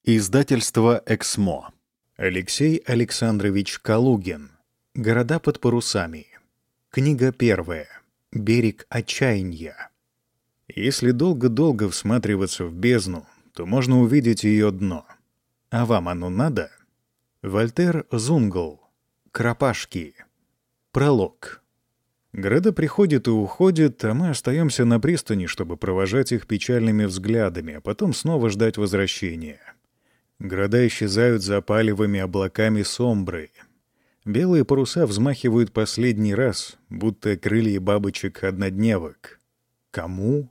Издательство «Эксмо». Алексей Александрович Калугин. «Города под парусами». Книга первая. «Берег отчаяния». Если долго-долго всматриваться в бездну, то можно увидеть ее дно. А вам оно надо? Вольтер Зунгл. «Кропашки». Пролог. Города приходят и уходят, а мы остаемся на пристани, чтобы провожать их печальными взглядами, а потом снова ждать возвращения. Города исчезают за палевыми облаками сомбры. Белые паруса взмахивают последний раз, будто крылья бабочек-однодневок. Кому?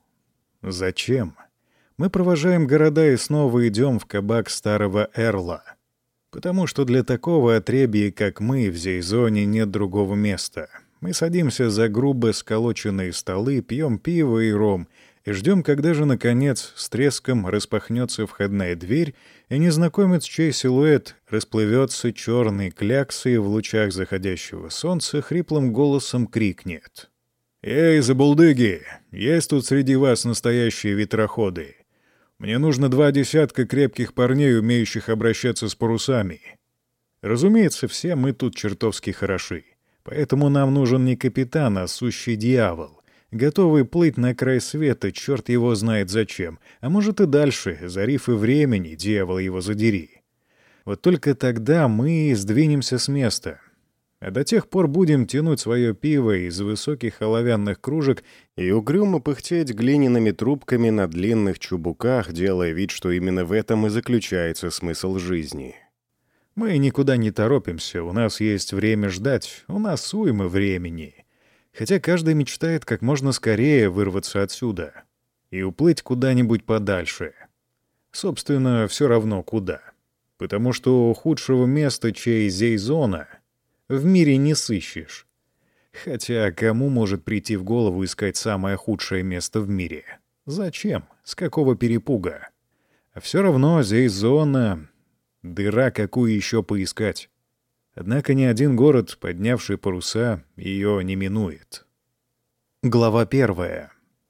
Зачем? Мы провожаем города и снова идем в кабак старого Эрла. Потому что для такого отребья, как мы, в Зейзоне нет другого места. Мы садимся за грубо сколоченные столы, пьем пиво и ром и ждем, когда же, наконец, с треском распахнется входная дверь, и незнакомец, чей силуэт расплывется черной кляксой в лучах заходящего солнца, хриплым голосом крикнет: «Эй, забулдыги! Есть тут среди вас настоящие ветроходы! Мне нужно 20 крепких парней, умеющих обращаться с парусами. Разумеется, все мы тут чертовски хороши, поэтому нам нужен не капитан, а сущий дьявол, готовый плыть на край света, черт его знает зачем, а может и дальше, за рифы времени, дьявол его задери. Вот только тогда мы сдвинемся с места. А до тех пор будем тянуть свое пиво из высоких оловянных кружек и угрюмо пыхтеть глиняными трубками на длинных чубуках, делая вид, что именно в этом и заключается смысл жизни. Мы никуда не торопимся, у нас есть время ждать, у нас уйма времени. Хотя каждый мечтает как можно скорее вырваться отсюда и уплыть куда-нибудь подальше. Собственно, все равно куда. Потому что худшего места, чей Зейзона, в мире не сыщешь. Хотя кому может прийти в голову искать самое худшее место в мире? Зачем? С какого перепуга? А все равно Зейзона — дыра, какую еще поискать. Однако ни один город, поднявший паруса, ее не минует. Глава 1.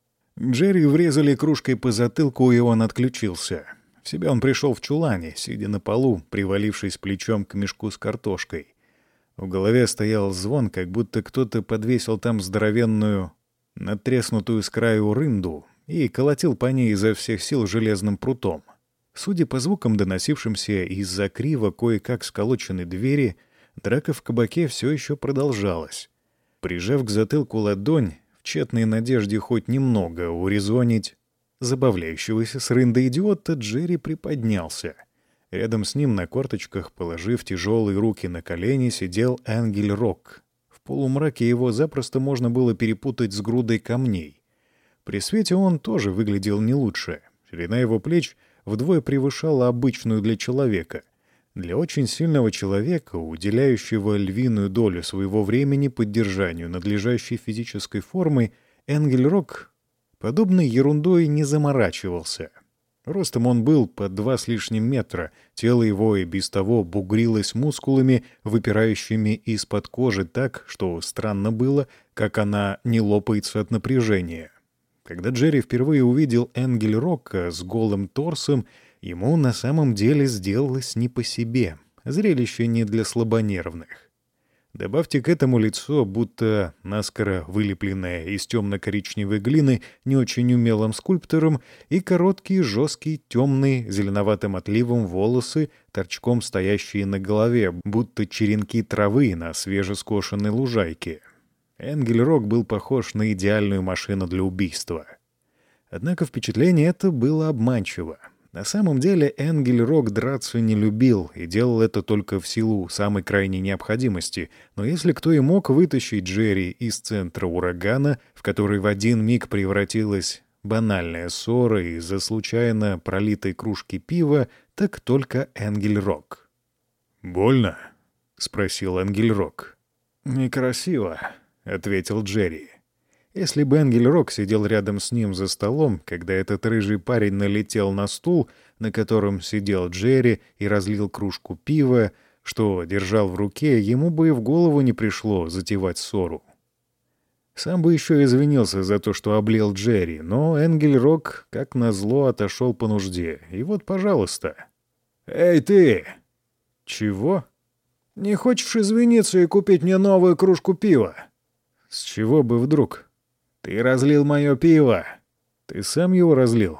Джерри врезали кружкой по затылку, и он отключился. В себя он пришел в чулане, сидя на полу, привалившись плечом к мешку с картошкой. В голове стоял звон, как будто кто-то подвесил там здоровенную, надтреснутую с краю рынду и колотил по ней изо всех сил железным прутом. Судя по звукам, доносившимся из-за криво кое-как сколоченной двери, драка в кабаке все еще продолжалась. Прижав к затылку ладонь, в тщетной надежде хоть немного урезонить забавляющегося с рында идиота, Джерри приподнялся. Рядом с ним на корточках, положив тяжелые руки на колени, сидел Энгель Рок. В полумраке его запросто можно было перепутать с грудой камней. При свете он тоже выглядел не лучше. Ширина его плеч вдвое превышала обычную для человека. Для очень сильного человека, уделяющего львиную долю своего времени поддержанию надлежащей физической формы, Энгель Рок подобной ерундой не заморачивался. Ростом он был под 2 с лишним метра, тело его и без того бугрилось мускулами, выпирающими из-под кожи так, что странно было, как она не лопается от напряжения. Когда Джерри впервые увидел Энгель Рока с голым торсом, ему на самом деле сделалось не по себе. Зрелище не для слабонервных. Добавьте к этому лицо, будто наскоро вылепленное из темно-коричневой глины не очень умелым скульптором, и короткие, жесткие, темные, зеленоватым отливом волосы, торчком стоящие на голове, будто черенки травы на свежескошенной лужайке. Энгель Рок был похож на идеальную машину для убийства. Однако впечатление это было обманчиво. На самом деле Энгель Рок драться не любил и делал это только в силу самой крайней необходимости. Но если кто и мог вытащить Джерри из центра урагана, в который в один миг превратилась банальная ссора из-за случайно пролитой кружки пива, так только Энгель Рок. «Больно?» — спросил Энгель Рок. «Некрасиво», — ответил Джерри. Если бы Энгель Рок сидел рядом с ним за столом, когда этот рыжий парень налетел на стул, на котором сидел Джерри, и разлил кружку пива, что держал в руке, ему бы и в голову не пришло затевать ссору. Сам бы еще извинился за то, что облил Джерри, но Энгель Рок, как назло, отошел по нужде. И вот, пожалуйста. «Эй, ты!» «Чего?» «Не хочешь извиниться и купить мне новую кружку пива?» «С чего бы вдруг? «Ты разлил мое пиво». Ты сам его разлил?»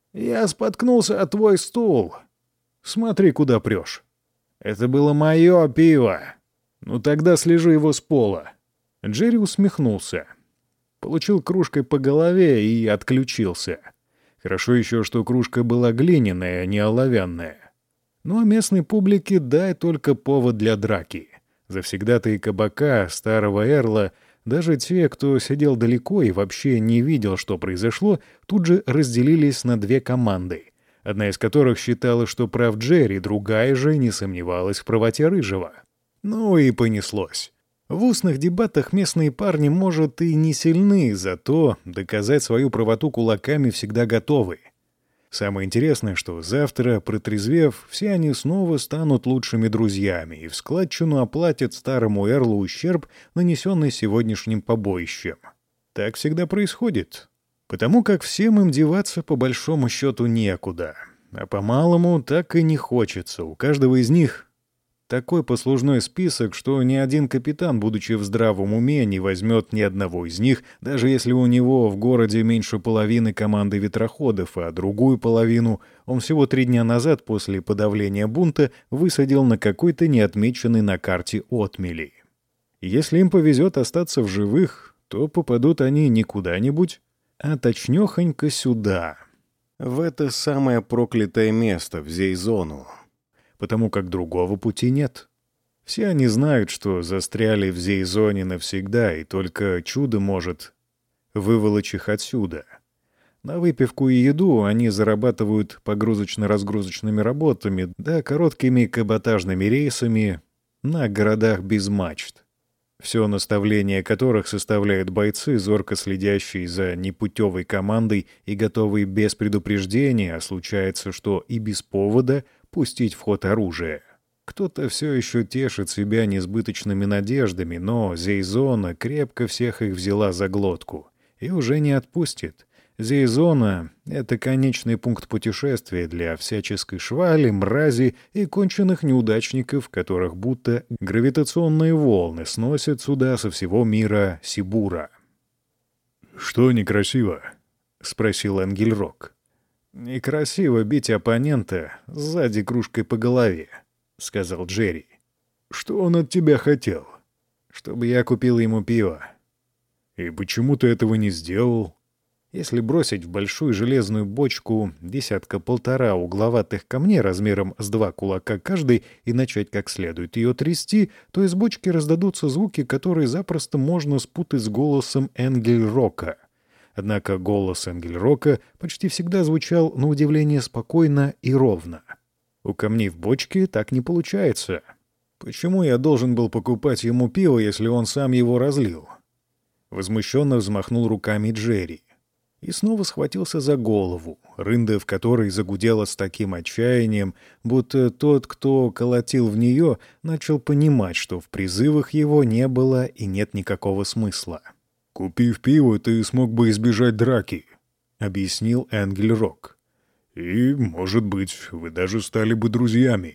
«Я споткнулся о твой стул». «Смотри, куда прешь». «Это было мое пиво». «Ну тогда слежи его с пола». Джерри усмехнулся. Получил кружкой по голове и отключился. Хорошо еще, что кружка была глиняная, а не оловянная. Ну а местной публике дай только повод для драки. Завсегдатаи кабака, старого Эрла, даже те, кто сидел далеко и вообще не видел, что произошло, тут же разделились на две команды. Одна из которых считала, что прав Джерри, другая же не сомневалась в правоте Рыжего. Ну и понеслось. В устных дебатах местные парни, может, и не сильны, зато доказать свою правоту кулаками всегда готовы. Самое интересное, что завтра, протрезвев, все они снова станут лучшими друзьями и в складчину оплатят старому Эрлу ущерб, нанесенный сегодняшним побоищем. Так всегда происходит. Потому как всем им деваться по большому счету некуда. А по-малому так и не хочется. У каждого из них такой послужной список, что ни один капитан, будучи в здравом уме, не возьмет ни одного из них, даже если у него в городе меньше половины команды ветроходов, а другую половину он всего 3 дня назад после подавления бунта высадил на какой-то неотмеченной на карте отмели. Если им повезет остаться в живых, то попадут они не куда-нибудь, а точнёхонько сюда, в это самое проклятое место, в Зейзону. Потому как другого пути нет. Все они знают, что застряли в Зейзоне навсегда, и только чудо может выволочь их отсюда. На выпивку и еду они зарабатывают погрузочно-разгрузочными работами, да короткими каботажными рейсами на городах без мачт. Все наставление которых составляют бойцы, зорко следящие за непутевой командой и готовые без предупреждения, а случается, что и без повода, пустить в ход оружие. Кто-то все еще тешит себя несбыточными надеждами, но Зейзона крепко всех их взяла за глотку и уже не отпустит. Зейзона — это конечный пункт путешествия для всяческой швали, мрази и конченых неудачников, которых будто гравитационные волны сносят сюда со всего мира Сибура. «Что некрасиво?» — спросил Энгельрок. «Некрасиво бить оппонента сзади кружкой по голове», — сказал Джерри. «Что он от тебя хотел?» «Чтобы я купил ему пиво». «И почему ты этого не сделал?» Если бросить в большую железную бочку 10-1.5 угловатых камней размером с 2 кулака каждый и начать как следует ее трясти, то из бочки раздадутся звуки, которые запросто можно спутать с голосом Энгельрока. Однако голос Энгельрока почти всегда звучал на удивление спокойно и ровно. У камней в бочке так не получается. Почему я должен был покупать ему пиво, если он сам его разлил? Возмущенно взмахнул руками Джерри. И снова схватился за голову, рында в которой загудела с таким отчаянием, будто тот, кто колотил в нее, начал понимать, что в призывах его не было и нет никакого смысла. «Купив пиво, ты смог бы избежать драки», — объяснил Энгельрок. «И, может быть, вы даже стали бы друзьями».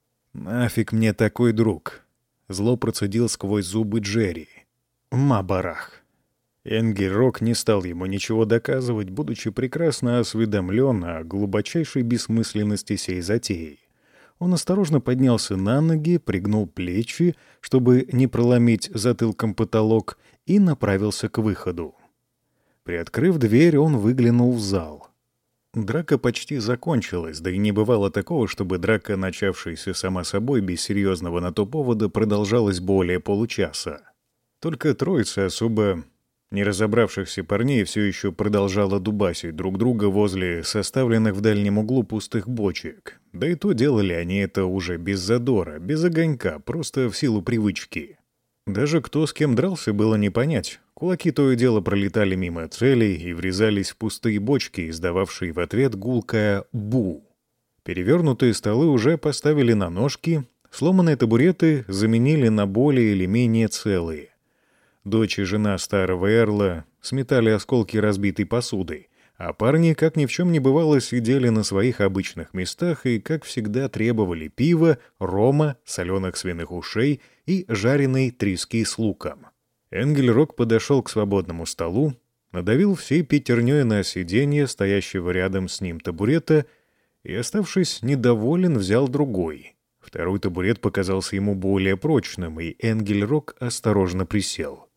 «Нафиг мне такой друг», — зло процедил сквозь зубы Джерри. «Мабарах». Энгельрок не стал ему ничего доказывать, будучи прекрасно осведомлен о глубочайшей бессмысленности сей затеи. Он осторожно поднялся на ноги, пригнул плечи, чтобы не проломить затылком потолок, и направился к выходу. Приоткрыв дверь, он выглянул в зал. Драка почти закончилась, да и не бывало такого, чтобы драка, начавшаяся сама собой без серьезного на то повода, продолжалась более получаса. Только троица особо не разобравшихся парней все еще продолжала дубасить друг друга возле составленных в дальнем углу пустых бочек. Да и то делали они это уже без задора, без огонька, просто в силу привычки. Даже кто с кем дрался, было не понять. Кулаки то и дело пролетали мимо целей и врезались в пустые бочки, издававшие в ответ гулкое «бу». Перевернутые столы уже поставили на ножки, сломанные табуреты заменили на более или менее целые. Дочь и жена старого Эрла сметали осколки разбитой посуды, А парни, как ни в чем не бывало, сидели на своих обычных местах и, как всегда, требовали пива, рома, соленых свиных ушей и жареной трески с луком. Энгельрок подошел к свободному столу, надавил всей пятерней на сиденье, стоящего рядом с ним табурета, и, оставшись недоволен, взял другой. Второй табурет показался ему более прочным, и Энгельрок осторожно присел.